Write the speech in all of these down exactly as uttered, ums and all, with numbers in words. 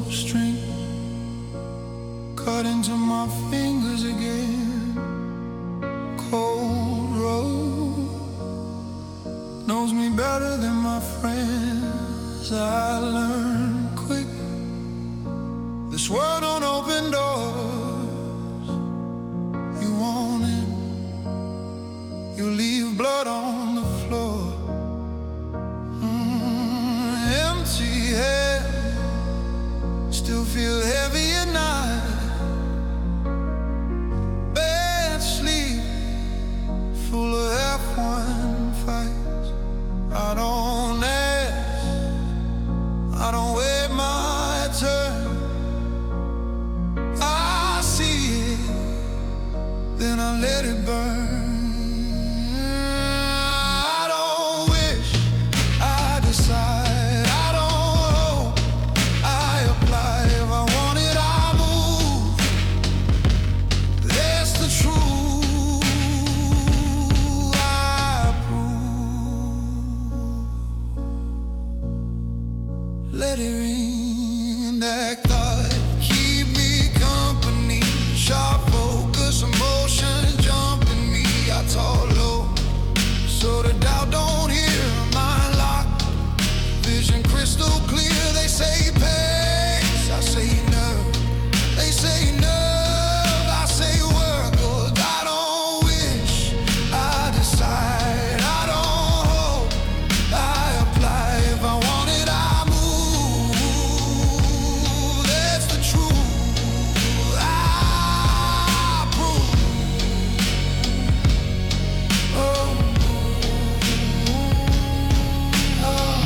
string cut into my fingers again. Cold road knows me better than my friends. I learned quick, this world don't open doors. You want it, you leave blood on the floor. mm, Empty head, still feel heavy at night. Bad sleep, full of F one fights. I don't ask, I don't wait my turn. I see it, then I let it burn. I don't wish, I decide. I don't hope, I apply. If I want it, I move. That's the truth I prove. Let it ring, that thought keep me company. Sharp focus, emotions jumping me. I talk low, so the doubt don't hear my lock. Vision crystal clear, they say pace, I say nerve. They say nerve, I say work. 'Cause I don't wish, I decide. I don't hope, I apply. If I want it, I move. That's the truth I prove. Oh, oh.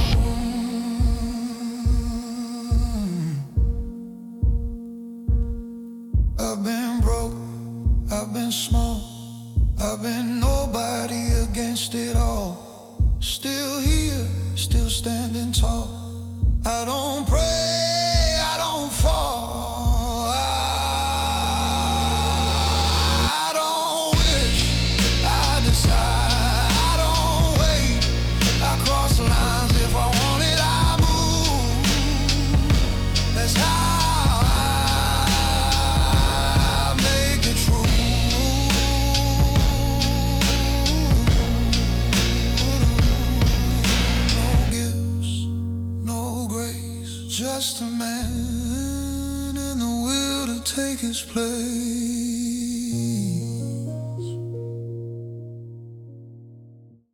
I've been broke, I've been small, I've been nobody against it all. Still here, still standing tall. I don't pray, I don't fall. I, I don't wish, I decide. I don't wait, I cross the lines. If I want it, I move. That's how I make it true. No gifts, no grace, just a man and the will to take his place.